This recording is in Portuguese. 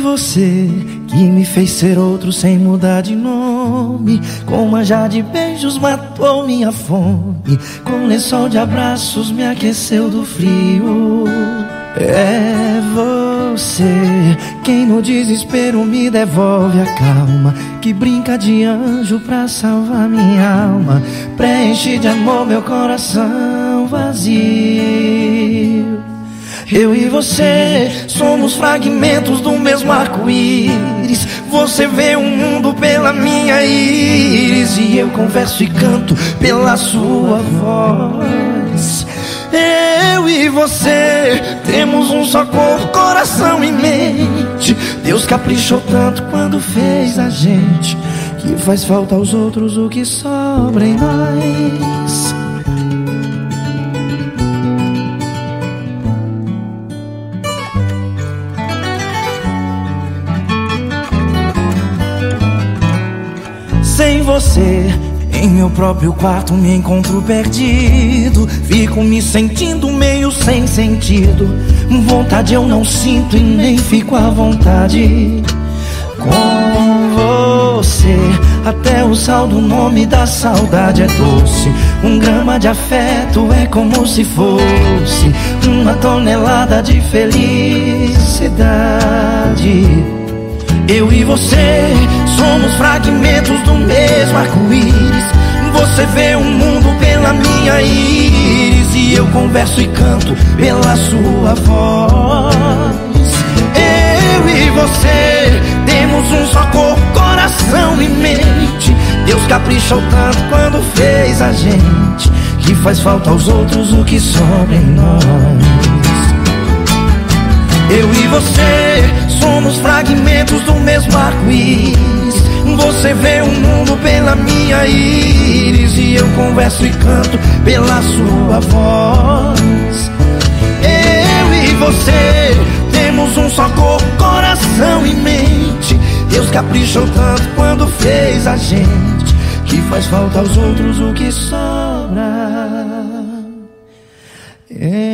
você que me fez ser outro sem mudar de nome. Com manjar de beijos matou minha fome. Com lençol de abraços me aqueceu do frio. É você quem no desespero me devolve a calma, que brinca de anjo pra salvar minha alma, preenche de amor meu coração vazio. Eu e você somos fragmentos do mesmo arco-íris. Você vê o mundo pela minha íris e eu converso e canto pela sua voz. Eu e você temos um só corpo, coração e mente. Deus caprichou tanto quando fez a gente, que faz falta aos outros o que sobra em nós. Sem você, em meu próprio quarto me encontro perdido. Fico me sentindo meio sem sentido. Vontade eu não sinto e nem fico à vontade. Com você, até o sal do nome da saudade é doce. 1 grama de afeto é como se fosse 1 tonelada de felicidade. Eu e você somos fragmentos do mesmo arco-íris. Você vê o mundo pela minha íris e eu converso e canto pela sua voz. Eu e você temos um só corpo, coração e mente. Deus caprichou tanto quando fez a gente, que faz falta aos outros o que sobra em nós. Eu e você somos fragmentos do mesmo arco-íris. Você vê o mundo pela minha íris e eu converso e canto pela sua voz. Eu e você temos um só corpo, coração e mente. Deus caprichou tanto quando fez a gente, que faz falta aos outros o que sobra.